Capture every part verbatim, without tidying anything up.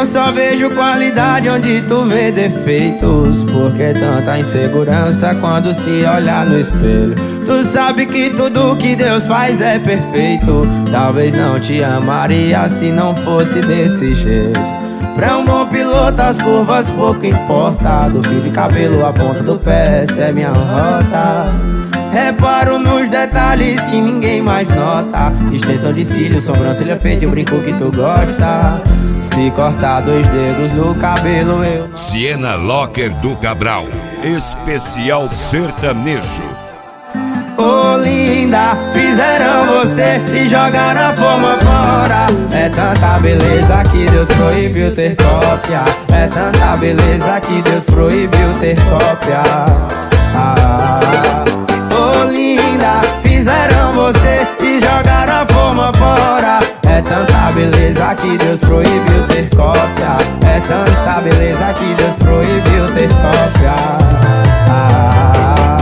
só vejo qualidade onde tu vê defeitos. Por que tanta insegurança quando se olha no espelho? Tu sabe que tudo que Deus faz é perfeito. Talvez não te amaria se não fosse desse jeito. Pra um bom piloto as curvas pouco importa. Do fio de cabelo à ponta do pé, essa é minha rota. Reparo nos detalhes que ninguém mais nota. Extensão de cílios, sobrancelha feita e o brinco que tu gosta. Se cortar dois dedos do cabelo eu... Siena Locker do Cabral, especial sertanejo. Ô linda, fizeram você e jogaram a forma fora. É tanta beleza que Deus proibiu ter cópia. É tanta beleza que Deus proibiu ter cópia. Ah, ô linda, fizeram você e jogaram a forma fora. É tanta beleza que Deus proibiu ter cópia. É tanta beleza que Deus proibiu ter cópia. Ah,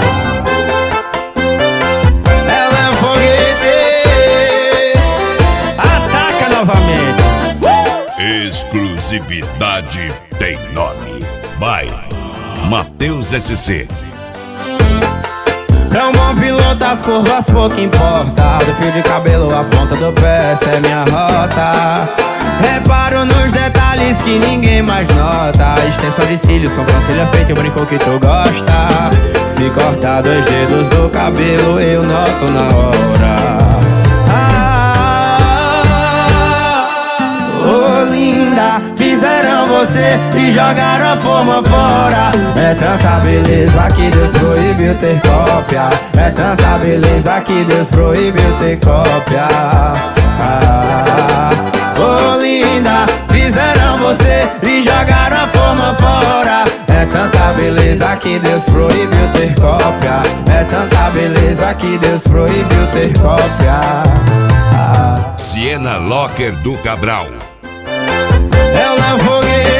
exclusividade tem nome. Vai, Matheus S C. É um bom piloto, as curvas pouco importa. Do fio de cabelo à ponta do pé, essa é minha rota. Reparo nos detalhes que ninguém mais nota. Extensão de cílios, sobrancelha feita e o brinco que tu gosta. Se cortar dois dedos do cabelo eu noto na hora. Fizeram você e jogaram a forma fora. É tanta beleza que Deus proibiu ter cópia. É tanta beleza que Deus proibiu ter cópia. Ah, oh linda, fizeram você e jogaram a forma fora. É tanta beleza que Deus proibiu ter cópia. É tanta beleza que Deus proibiu ter cópia. Ah, Siena Locker do Cabral. é o foguete.